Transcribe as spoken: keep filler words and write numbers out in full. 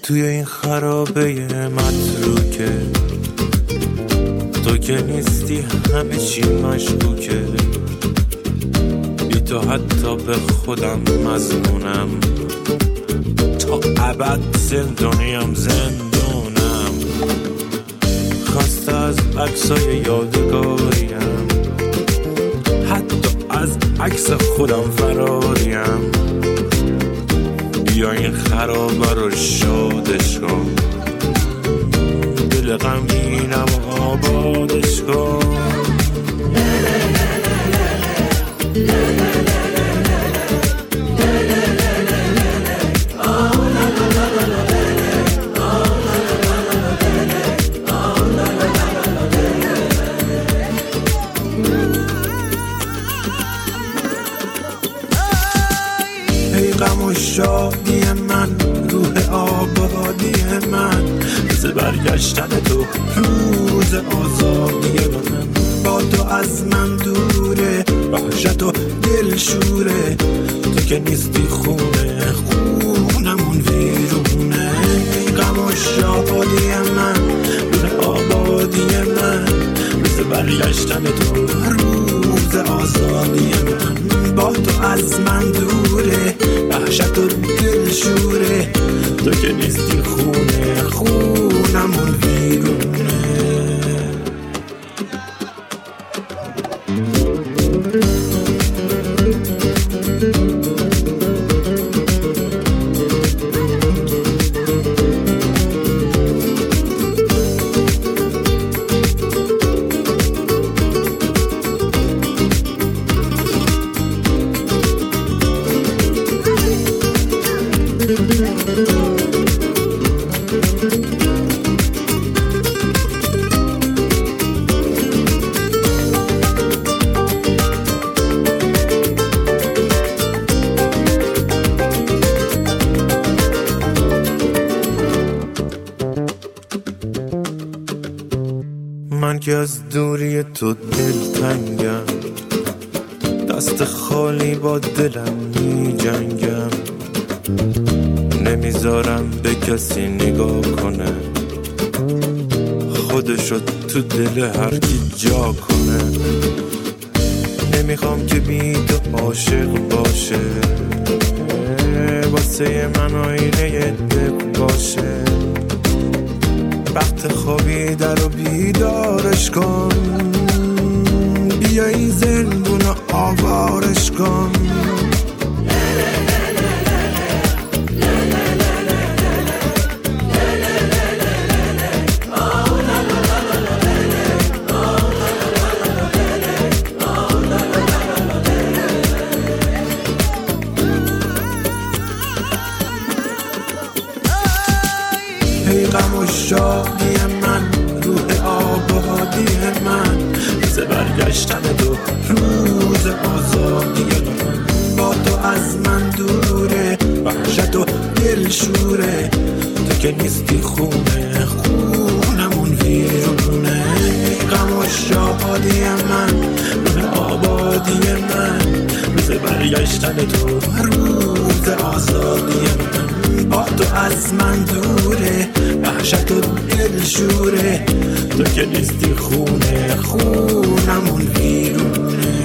توی این خرابه متروکه، تو که نیستی همه چی مشکوکه، بی تو حتی به خودم مظنونم، تا ابد زندونیم زندونم، خسته از عکسای یادگاریم، حتی از عکس خودم فراریم، بیا این خرابه رو شادش کن، دل غمگینم آبادش کن. ای غم و شادی من، روح آبادی من، روز برگشتن تو، روز آزادی من، با تو از من دوره، وحشت و دل شوره، تو که نیستی خونه، خونمون ویرونه. ای غم و شادی من، روح آبادی من، روز برگشتن تو، روز آزادی من، با تو از من دوره، وحشت و دل شوره، تو که نیستی خونه، خونمون ویرونه. من که از دوری تو دلتنگم، دست خالی با دلم می جنگم، نمیذارم به کسی نگاه کنه، خودشو تو دل هر کی جا کنه، نمیخوام که بی تو عاشق باشه، واسه من آینه دل باشه، وقت خوابی در و بیدارش کن، بیا این زندون رو آوارش کن. ای غم و شادی من، روح آبادی من، روز برگشتن تو، روز آزادی من، با تو از من دوره، وحشت و دل شوره، تو که نیستی خونه، خونمون ویرونه. ای غم و شادی من، روح آبادی من، روز برگشتن تو، روز آزادی من، با تو از من دوره، وحشت و دل شوره، تو که نیستی خونه، خونمون ویرونه.